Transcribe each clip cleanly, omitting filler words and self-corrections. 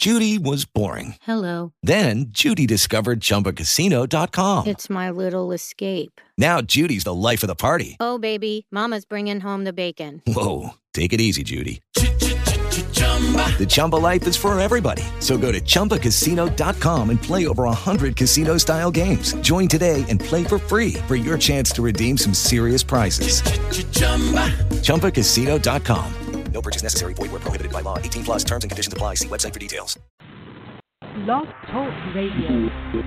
Judy was boring. Hello. Then Judy discovered ChumbaCasino.com. It's my little escape. Now Judy's the life of the party. Oh, baby, mama's bringing home the bacon. Whoa, take it easy, Judy. The Chumba life is for everybody. So go to ChumbaCasino.com and play over 100 casino-style games. Join today and play for free for your chance to redeem some serious prizes. ChumbaCasino.com. No purchase necessary. Void where prohibited by law. 18 plus terms and conditions apply. See website for details. Blog Talk Radio.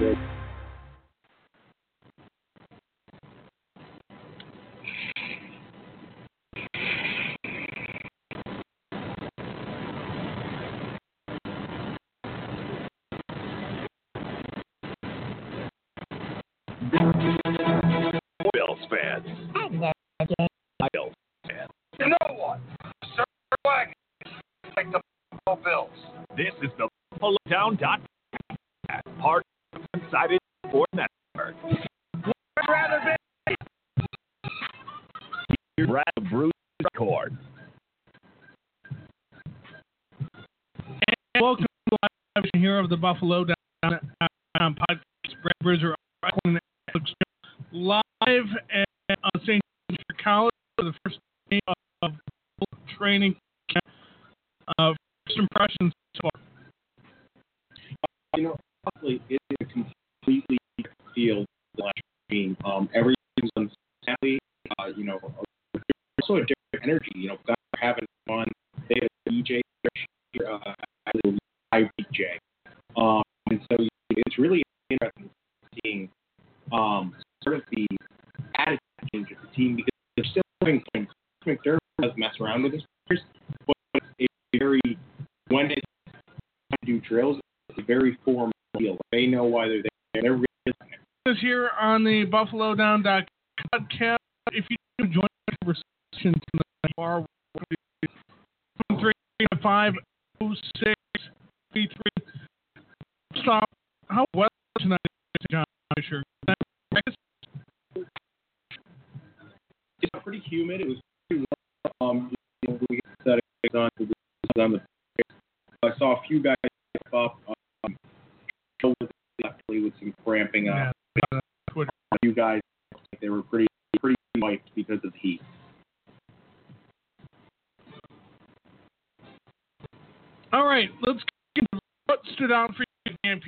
Bills fans. Bills fans. You know what? Sir Wagon like the Buffalo Bills. This is the BuffaloTown.com, part of the Excited Sports Network. Would rather be. Here's Brad Bruce Record. And welcome to the live here of the Buffalo Down podcast. Brad Bridger live at St. Peter College for the first day of training camp. First impressions so far. Honestly, it is a completely field team. Everything's unsteady. Also a different energy. Guys are having fun. They have a DJ, live DJ, and so it's really interesting seeing sort of the attitude change of the team because they're still having fun. McDermott does mess around with his players, but it's very when it's time to do drills, it's a very formal deal. They know why they're there. They're really this here on the BuffaloDown.com podcast. If you do join the conversation tonight, you are 3-5-06-33. Stop. How well tonight, John Fisher? It's pretty humid. It was pretty warm. We got that on the. I saw a few guys step up. With some cramping up. A few guys, they were pretty wiped because of the heat. All right, let's get into what stood out for you, MP.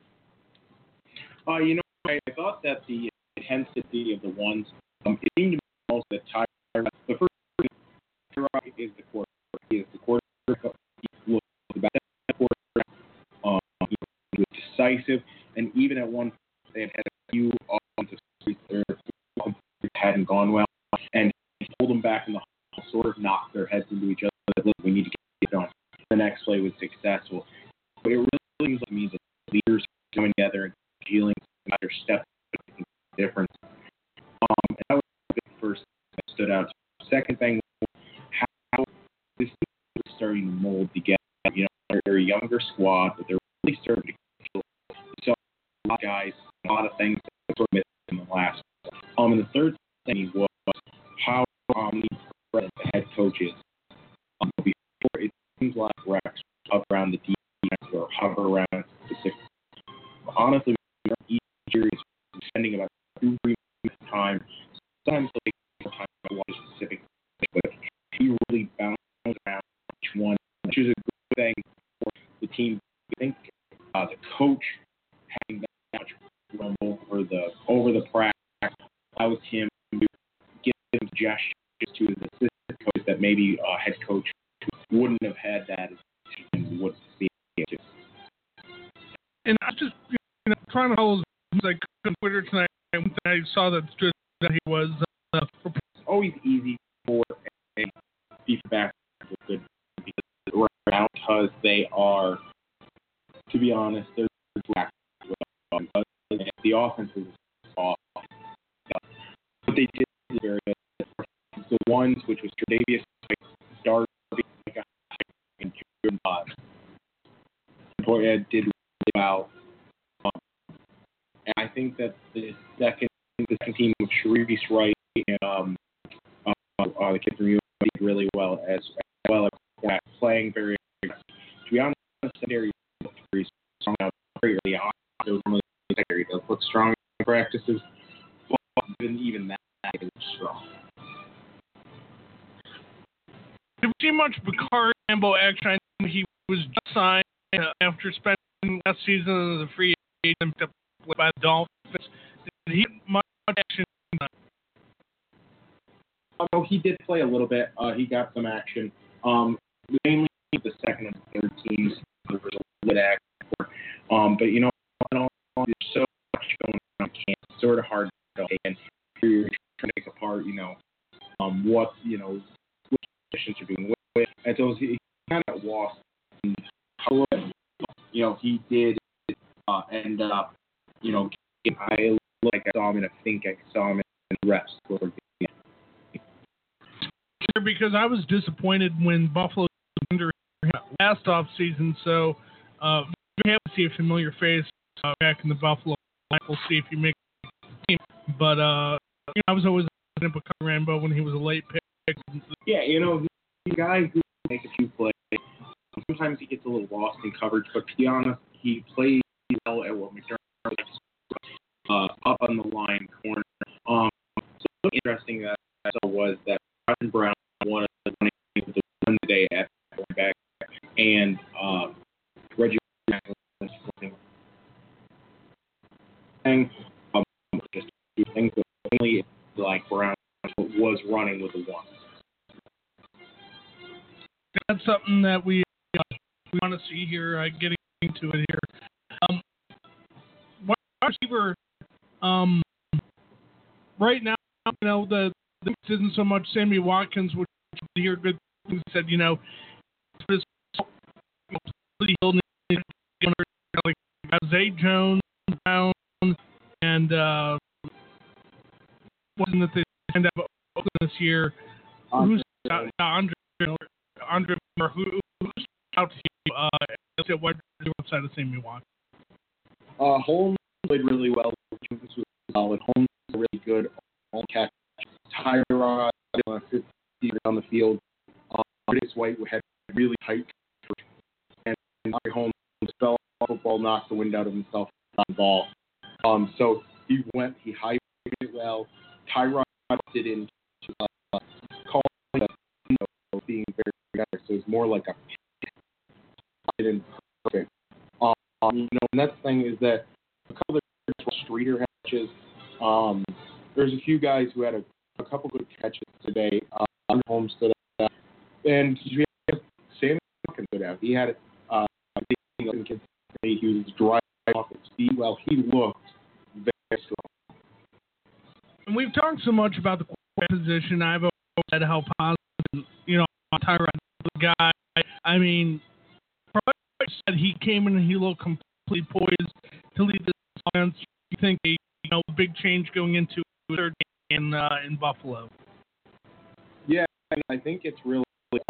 I thought that the intensity of the ones, it seemed to me most that Tyrod, the first thing, Tyrod is the quarterback. He is the quarterback. He looks the best quarterback. He was decisive, and even at one point, they had a few offensive streets there that hadn't gone well, and he pulled them back in the huddle, sort of knocked their heads into each other. Look, we need to get it done. The next play was successful. But it really seems like me that leaders coming together and dealing with their step difference. And that was the first thing that stood out. Second thing, how this team is starting to mold together. They're a younger squad, but they're really starting to kill. So a lot of guys, a lot of things that were missing in the last. And the third thing was how the head coaches before it seems like Rex up around the defense or hover around specific. Honestly, each year is spending about 2 weeks time. Sometimes they take time to watch specific, but he really bounces around each one, which is a good thing for the team. I think the coach having that much room over the practice allows him to give suggestions to his assistant coach that maybe a head coach wouldn't have had that and wouldn't be able to. And I just trying to follow like on Twitter tonight, and I saw that he was always easy for a defense good because they are, to be honest, they're black. The offense is off. But they did very good. The ones which was Tre'Davious Darby and Jordan did really well. And I think that the second team with Sharice Wright and the kid from UNC did really well as playing very. To be honest, secondary after spending last season as a free agent by the Dolphins, did he get much action? Oh, he did play a little bit. He got some action. Mainly the second and third teams. There was a little bit of action. But you know, there's so much going on in camp. It's sort of hard to go and you're trying to take apart, what which positions you're doing with. And so he kind of lost. He did end up, I saw him and I think I saw him in the reps. Sure, because I was disappointed when Buffalo was under last offseason, so we have to see a familiar face back in the Buffalo. We'll see if he makes the team. But I was always a fan of Rambo when he was a late pick. Yeah, the guy who makes a few plays, sometimes he gets a little lost in coverage, but to be honest, he plays well at what McDermott up on the line corner. So interesting that I saw was that Ryan Brown won the one day at back, and Reggie just do things that only like Brown was running with the one. That's something that we want to see here. Getting into it here. Wide receiver. Right now, the isn't so much Sammy Watkins, which I hear good things said. Like Zay Jones, Brown, and wasn't that they end up this year? Who's Andre? Or who's out to you? Wide receiver outside of Sammy Watkins? Holmes played really well. This was solid. Holmes was really good on catch. Tyrod 50 on the field. Curtis White had really tight and Holmes fell off the ball, knocked the wind out of himself on the ball. So he hybrided it well. Tyrod did into calling being very together. So it's more like a didn't perfect. And that thing is that a couple of Streeter catches. There's a few guys who had a couple good catches today. Holmes stood out, and Sammy Watkins stood out. He had he was driving off his feet. Well, he looked very strong. And we've talked so much about the quarterback position. I've always said how positive, Tyrod the guy. I mean, said he came in and he looked completely poised to lead this offense. You think a big change going into third game in Buffalo? Yeah, and I think it's really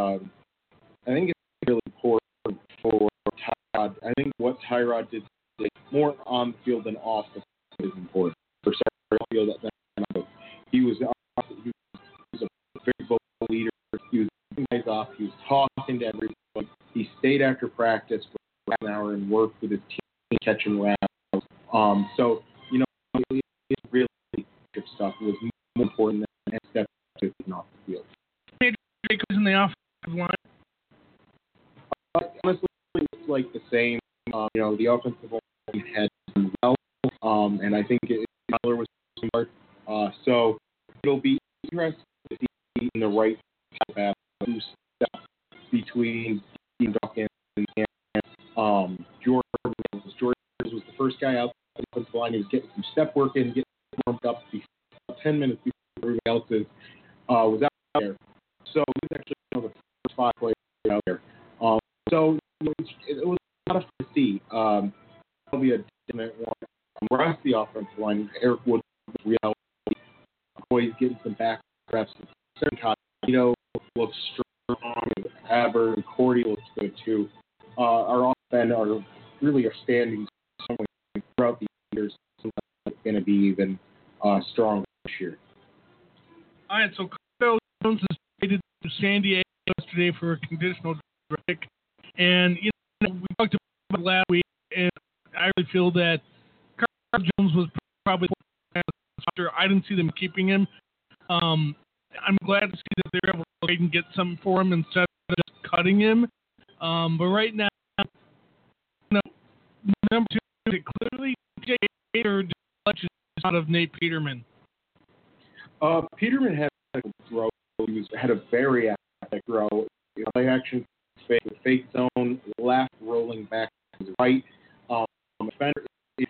important for Tyrod. I think what Tyrod did more on the field than off the field is important. For field, he was a very vocal leader. He was taking guys off. He was talking to everybody. He stayed after practice for an hour and worked with his team, catching routes. So it's really good stuff. It was more important than stepping off the field. Major in the offensive line. Honestly, it's like the same. The offensive line had done well, and I think Tyler was smart. So it'll be interesting to see in the right path who steps between Dean Dawkins and George. George was the first guy out the offensive line. He was getting some step work in, getting warmed up 10 minutes before everybody else was out there. So he was actually one of the first 5 players out there. So it was a lot of fun to see. That'll be a definite one. The rest of the offensive line, Eric Wood, real boys getting some back reps. Looks strong. Aber and Cordy looks good too. Our offense are standing throughout the years. So it's going to be even stronger this year. All right, so Cardell Jones is traded to San Diego yesterday for a conditional pick. And, we talked about it last week, and I really feel that Cardell Jones was probably I didn't see them keeping him. I'm glad to see that they're able to get something for him instead of just cutting him. But right now, number 2, is it clearly Jay or just out of Nate Peterman? Peterman had a throw. He had a very athletic throw. Play action, fake zone, left, rolling back to his right. Defender,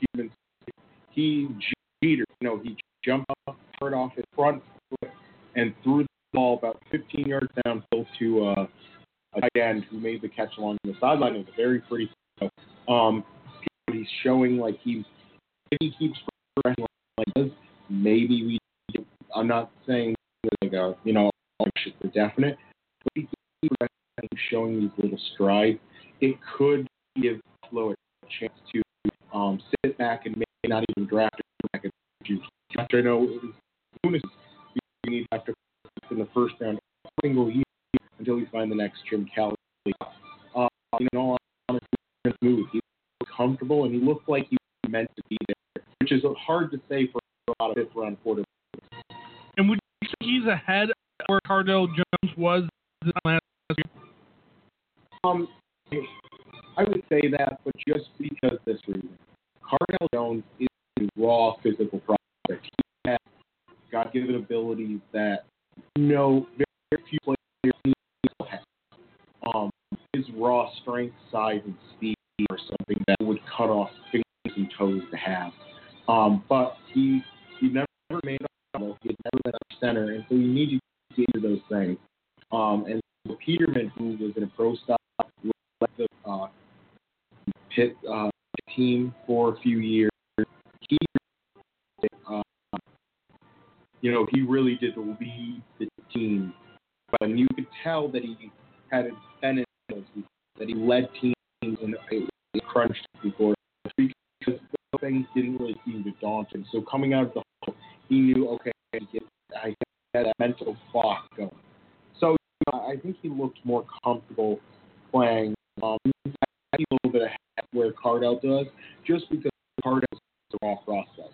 he jumped up, hurt off his front foot, and threw the ball about 15 yards downfield to a tight end who made the catch along the sideline. It was a very pretty throw. He's showing like if he keeps progressing like this, maybe we. I'm not saying like for definite, but he keeps showing these little strides. It could give Buffalo a chance to sit back and maybe not even draft him back. I know it was Lunas being after in the first round every single year until we find the next Jim Kelly. In all honesty, he was comfortable and he looked like he was meant to be there, which is hard to say for a lot of fifth round quarterbacks. And would you say he's ahead of where Cardale Jones was last year? I would say that, but just because of this reason. Cardale Jones is a raw physical prospect. He has God-given abilities that very few players have. His raw strength, size, and speed are something that would cut off fingers and toes to have. But he never made a level. He had never been a center, and so you need to get into those things. And so Peterman, who was in a pro style, led the Pitt team for a few years. He really did lead the team, and you could tell that he had it been that he led teams in a crunch before because those things didn't really seem to daunt him. So coming out of the hole, he knew, okay, I had a mental clock going. So I think he looked more comfortable playing. A little bit ahead where Cardale does, just because Cardale is a raw prospect.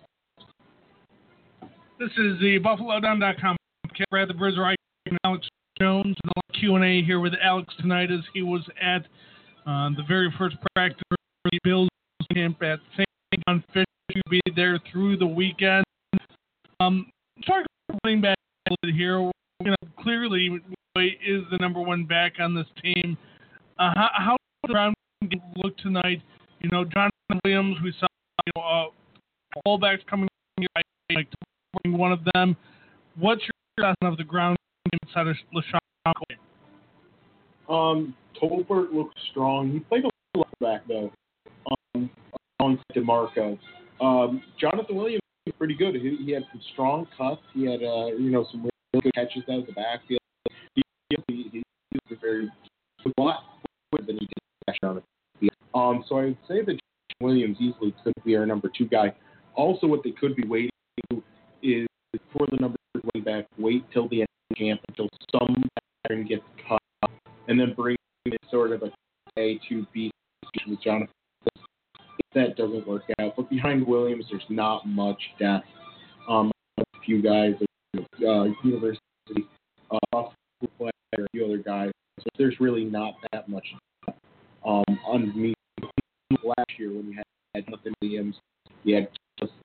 This is the BuffaloDown.com. Brad the Brizzer, and Alex Jones, and the Q&A here with Alex tonight as he was at the very first practice of the Bills camp at St. John Fish. He'll be there through the weekend. Talking about running back a little bit here, clearly Boy is the number one back on this team. How does the Brown look tonight? Jonathan Williams, we saw fullbacks coming in, like one of them. What's your assessment of the ground game inside of LaShawn Clay? Tolbert looks strong. He played a little back though. On DeMarco. Jonathan Williams was pretty good. He had some strong cuts. He had some really good catches out of the backfield. He was a very lot than he did on the field. So I would say that Williams easily could be our number 2 guy. Also, what they could be waiting to is for the number 3 running back, wait till the end of camp until some veteran gets cut, and then bring in sort of a A to B with Jonathan. If that doesn't work out, but behind Williams, there's not much depth. A few guys, university, player, a few other guys. So there's really not that much depth. Underneath last year when you had Jonathan Williams, you had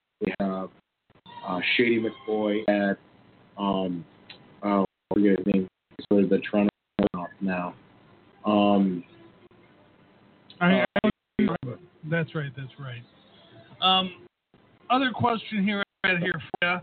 Shady McCoy, had I forget his name, sort of the Toronto now. That's right. Other question here for you.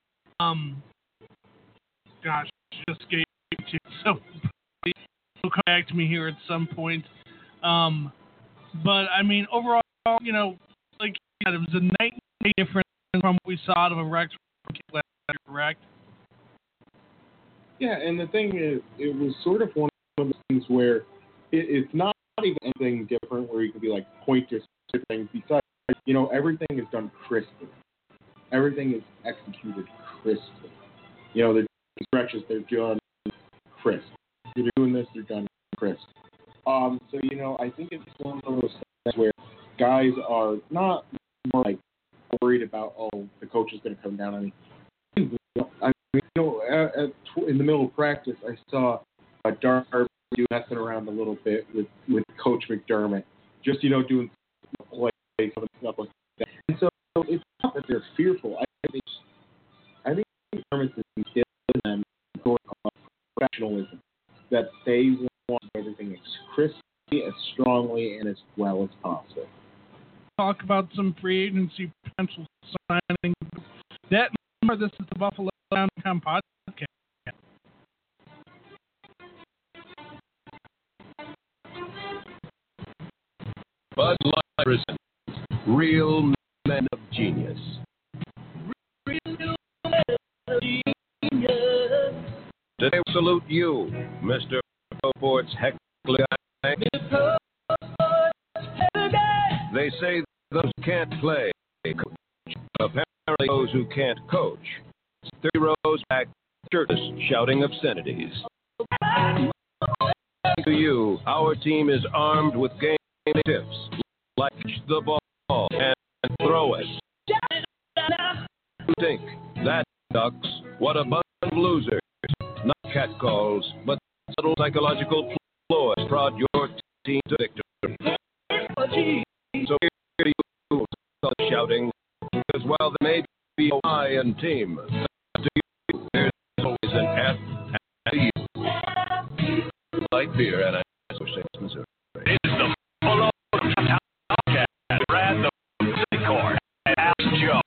Gosh, just gave it to you, so it'll come back to me here at some point. But I mean, overall, like you said, it was a night and day difference from what we saw out of a Rex last year, correct? Yeah, and the thing is, it was sort of one of those things where it's not even anything different where you can be like point to things. Besides, everything is done crisply. Everything is executed crisply. The stretches, they're done crisp. They're doing this, they're done crisp. So, I think it's one of those things where guys are not more like worried about, the coach is going to come down on me. In the middle of practice, I saw Darby messing around a little bit with Coach McDermott. Just, doing plays stuff like that. And so it's not that they're fearful. I think the performance is instilled in them sort of professionalism, that they want everything as crisply, as strongly, and as well as possible. Talk about some free agency potential signing. That number, this is the Buffalo Downtown Podcast. Bud Light presents Real Men of Genius. Real Men of Genius. Today we salute you, Mr. Sports Heckler. They say those who can't play coach. Apparently those who can't coach. 30 rows back, shirtless, shouting obscenities. To you, our team is armed with game tips, like the ball and throw it. You think that ducks? What a bunch of losers! Not catcalls, but subtle psychological ploys prod your team to victory. So here to you, shouting, because while there may be a I and team, to you there's always an F and U. Light beer and Associates, Missouri. It's the Buffalo Podcast. Brad the Music Court and Al Joe.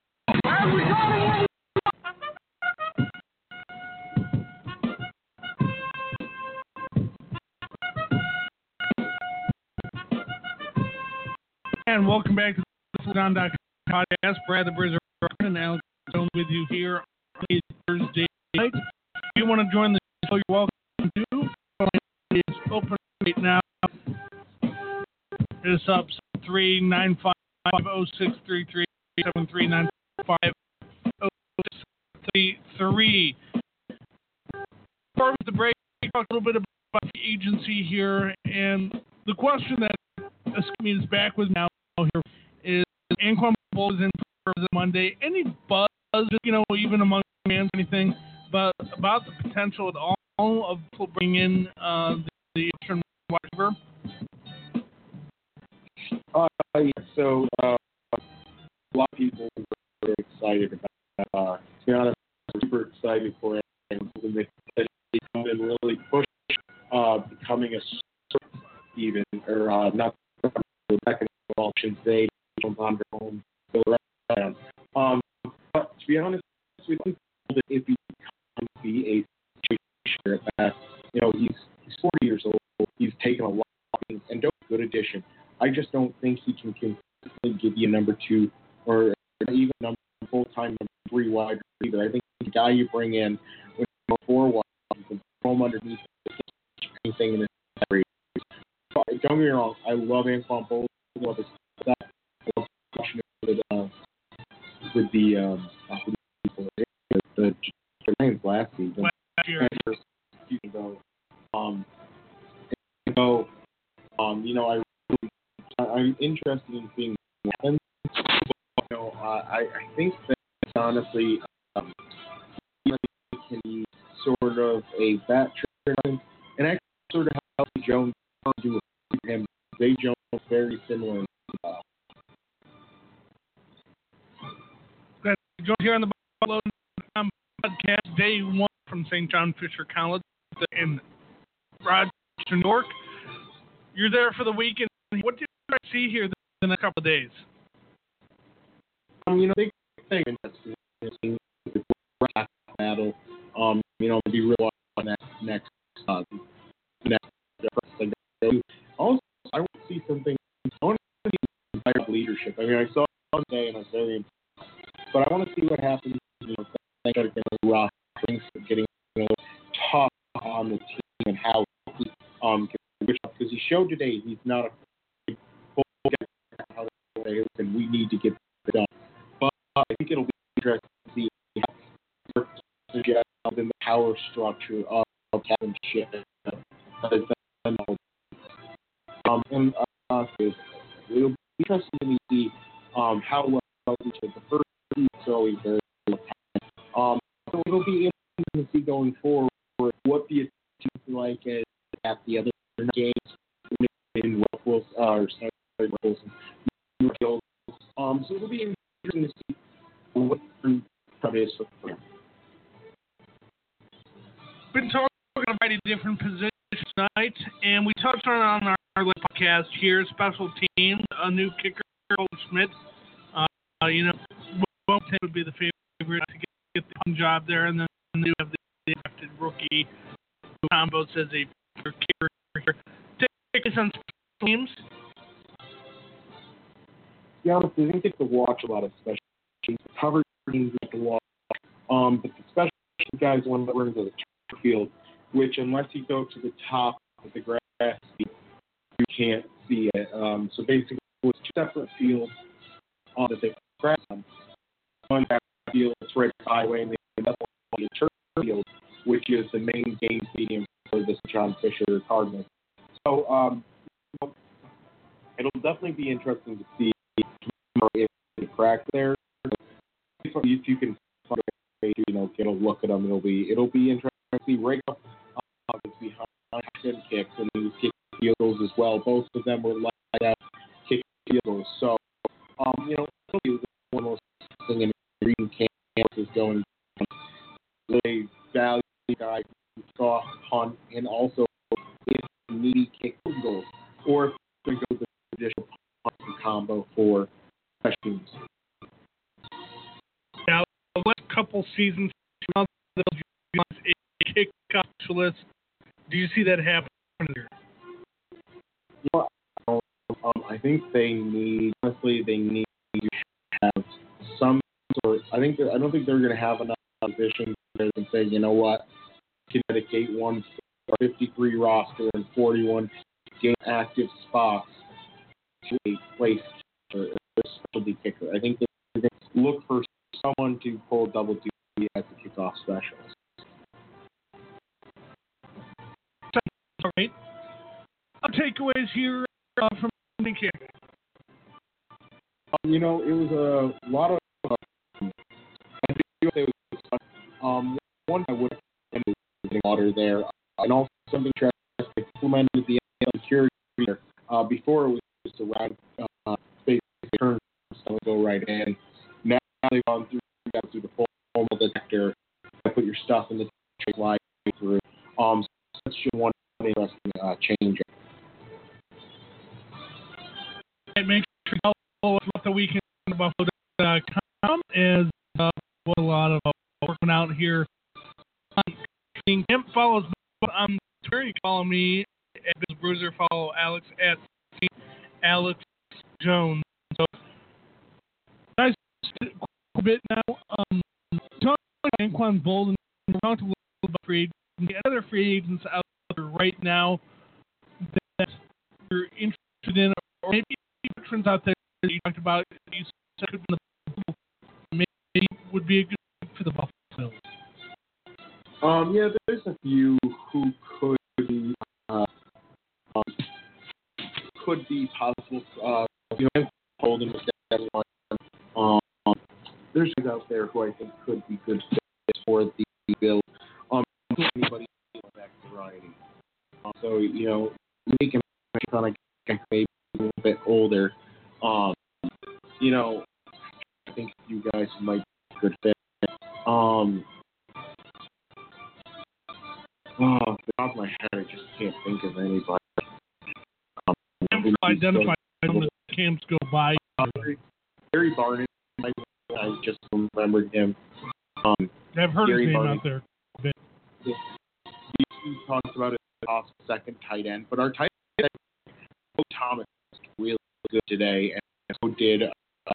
And welcome back to the Buffalo Podcast. Brad the Bruiser and Alex Stone with you here on a Thursday night. If you want to join the show, you're welcome to. It's open right now. It's up 395-0633, 739-5-0633. Before the break, we talked a little bit about the agency here, and the question that is back with now here is Anquan Boldin is in for Monday. Any buzz, even among fans, anything, but about the potential at all of people bringing in the Eastern whatever? So a lot of people are very excited about that. To be honest, I'm super excited for it. And they come and really push becoming a even, or not back in the auction today, jump on their home, go around. But to be honest, we don't feel that if he can be a share at that, he's 40 years old, he's taken a lot and don't good addition. I just don't think he can consistently give you a number 2 or even full-time number 3 wide either. I think the guy you bring in with number 4 wide, you can throw him underneath anything in this area. Don't get me wrong, I love Anquan Boldin. I love his stuff. I love with the Lions last season. I'm interested in seeing what happens. I think that honestly, he can be sort of a bat trigger, and actually sort of how Jones do with him. They Jones very similar. Join here on the Buffalo Podcast, day 1 from St. John Fisher College in Rochester, New York. You're there for the weekend. What do you see here the next couple of days? Big thing in the battle. Be real on that next. Also, I want to see something. I want to see leadership. I saw it today and I was very impressed. But I want to see what happens. Things are getting rough. Things are getting tough on the team and how he because he showed today he's not a how to play, and we need to get it done. But I think it'll be interesting to see how within the power structure of Kevin Schiff. And it'll be interesting to see how well each of the first is always very so it'll be interesting to see going forward what the team's like at the other games in Wilson, So it'll be interesting to see what that is for him. Been talking about a variety of different positions tonight, and we touched on our podcast here, special teams, a new kicker, Colton Schmidt. Both would be the favorite to get the punt job there, and then you have the drafted rookie combos as a kicker. Take us on special teams. To be honest, I didn't get to watch a lot of special teams. Covered teams to watch, but the special teams guys want to run into the turf field, which unless you go to the top of the grass, you can't see it. So basically, it's two separate fields that they grass on. One field that's right by the highway, and the other one is the turf field, which is the main game stadium for the John Fisher Cardinals. So it'll definitely be interesting to see if the crack there. If you can find a way to, get a look at them, it'll be interesting to see. Rake up behind kicks and he was kicking field goals as well. Both of them were like that kicking field goals. So it'll be one of those things in reading camps is going really value guy who saw punt and also if needy kick field goals, or if we go the traditional punt combo for special teams. Now, the last couple seasons, a kickoff specialist. Do you see that happening here? I think they need to have some sort. I don't think they're going to have enough positions that can say, you know what, can dedicate 53 roster and 41 game active spots to a place or a specialty kicker. I think they're going to look for someone to pull double duty as a kickoff specialist. All right. Our takeaways here from the kick. It was a lot of. I think it was one I would have been water there, and also something interesting implemented the security there. Before it was just a round space turn, so go right in. Now they've gone through the full detector, put your stuff in the slide through. So that's just one interesting change. Make sure you follow us throughout the weekend at Buffalo.com as a lot of working out here. Follow us on Twitter. You follow me at Bill Bruiser. Follow Alex at Alex Jones. So, guys, a bit now. Talking about Anquan Bolden, we talked a little about free agents. The other free agents out there right now that you're interested in, or maybe veterans out there that you talked about, you said could be maybe would be a good fit for the Buffalo Bills. Yeah, there's a few who could be possible. Holden was that one. There's guys out there who I think could be good fits for the Bills. Anybody in that variety. So we can kind of maybe a little bit older. I think you guys might be a good fit. Off the top of my head, I just can't think of anybody. Identify them as camps go by. Gary Barnett, I just remembered him. I've heard Gary his name Barnett. out there. He talks about it off second tight end, but our tight end, Thomas, is really good today, and so did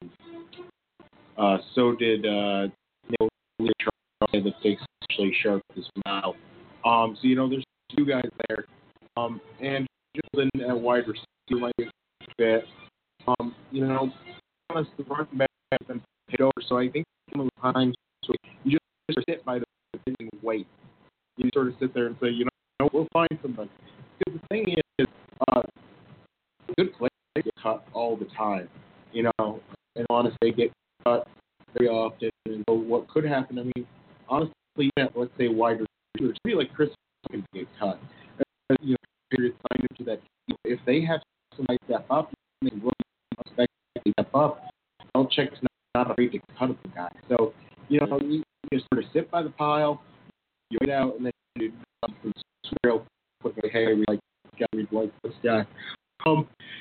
Neil Charles, the big, especially sharp as well. So there's two guys there, and Jordan at wide receiver might be a fit. Honest, the running back has been hit over, so I think some of the times you just sit by the and wait. You sort of sit there and say, we'll find somebody. Because the thing is, good players get cut all the time, and honestly, they get cut very often. And so what could happen, honestly, let's say wide receivers, be like Chris can get cut. Period sign into that. If they have somebody step up, they will expect to step up. Belichick Belichick's not afraid to cut up the guy. So, you just sort of sit by the pile, you wait out, and then you real quickly, hey, we like this guy. So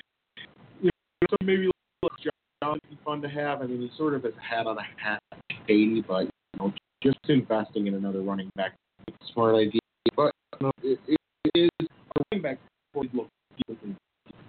maybe John would be fun to have. I mean, he sort of has a hat on a hat, shady, but just investing in another running back, smart idea. But it is a running back before he looks different.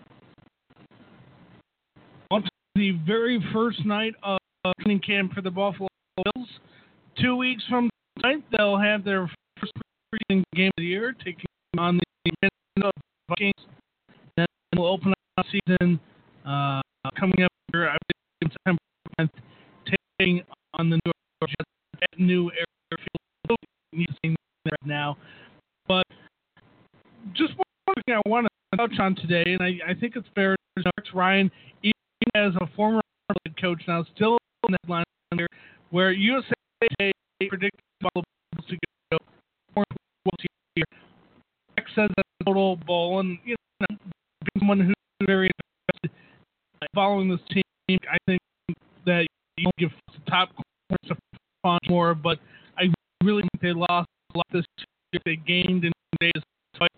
On to the very first night of training camp for the Buffalo Bills. 2 weeks from tonight, they'll have their first preseason game of the year, taking on the Minnesota Vikings. Then we'll open up the season coming up here, I believe, in September 10th, taking on the New York Jets at New Airfield. Right now, but just one thing I want to touch on today, and I think it's fair to Rex Ryan, even as a former coach now, still in that line here, where USA predicted Buffalo Bills to go 4-12 here. Rex says that's a total ball, and being someone who's very invested following this team, I think that you don't give the top corners a fun more, but I really think they lost a lot this year. They gained in days, but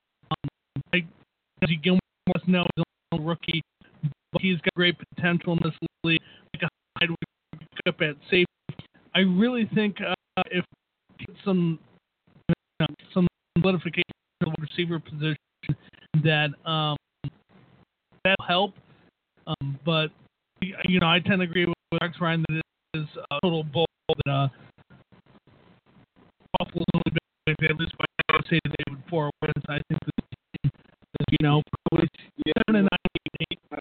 Jesse Gilmore is no rookie, but he's got great potential in this league. Like a hide up at safety. I really think if some solidification of the receiver position that that'll help. But I tend to agree with Rex Ryan that it is a total bull that Buffalo's only been at least by say that they would 4 wins. I think this team is, probably 7-9, 8.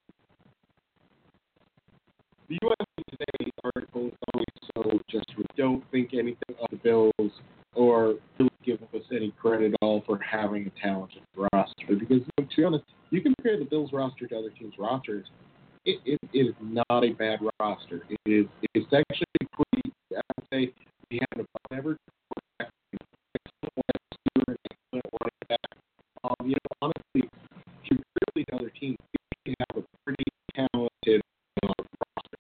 The USA Today article is always so just don't think anything of the Bills or really give us any credit at all for having a talented roster. Because to be honest, you compare the Bills roster to other teams' rosters, it is not a bad roster. It's actually pretty. I would say we have an above average quarterback, honestly, comparatively to other teams, we have a pretty talented roster.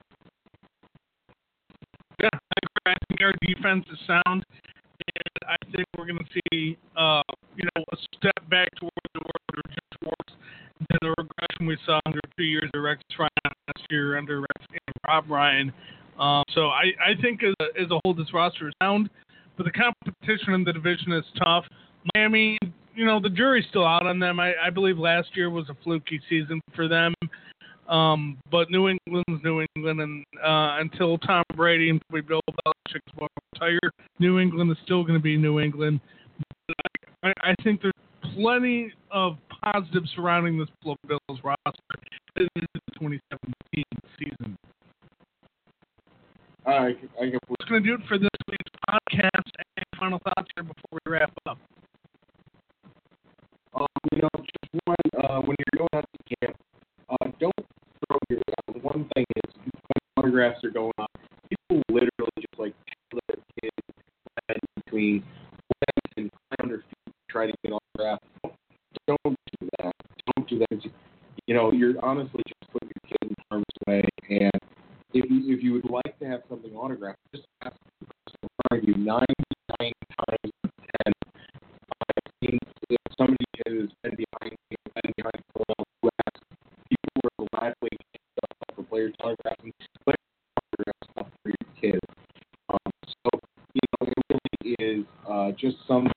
Yeah, I think our defense is sound, and I think we're going to see, a step back towards the world or just towards the regression we saw under 2 years of Rex Ryan last year under Rex and Rob Ryan. So I think as a whole this roster is sound, but the competition in the division is tough. Miami, the jury's still out on them. I believe last year was a fluky season for them. But New England's New England, and until Tom Brady and Bill Belichick retire, New England is still going to be New England. But I think there's plenty of positives surrounding this Bills roster in the 2017 season. What's going to do it for this week's podcast and final thoughts here before we wrap up? Just one, when you're going out to camp, don't throw your one thing is when autographs are going on, people literally just like tell their kids between legs and climb on their feet to try to get autographs. Don't do that. Don't do that. You're honestly just putting your kid in harm's way. And if you would like to have something autographed, just ask the person in front of you 99 times out of 10. I've seen if somebody has been behind the ball who asked, people were gladly for players' autographs and players' autographs stuff for your kids. So, it really is just some.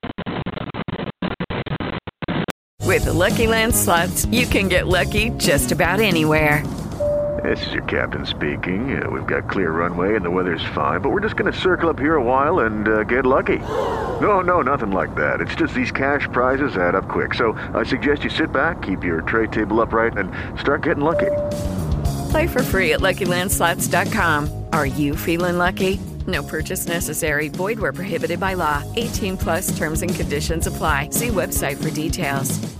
With the Lucky Land Slots, you can get lucky just about anywhere. This is your captain speaking. We've got clear runway and the weather's fine, but we're just going to circle up here a while and get lucky. No, nothing like that. It's just these cash prizes add up quick. So I suggest you sit back, keep your tray table upright, and start getting lucky. Play for free at LuckyLandSlots.com. Are you feeling lucky? No purchase necessary. Void where prohibited by law. 18+ terms and conditions apply. See website for details.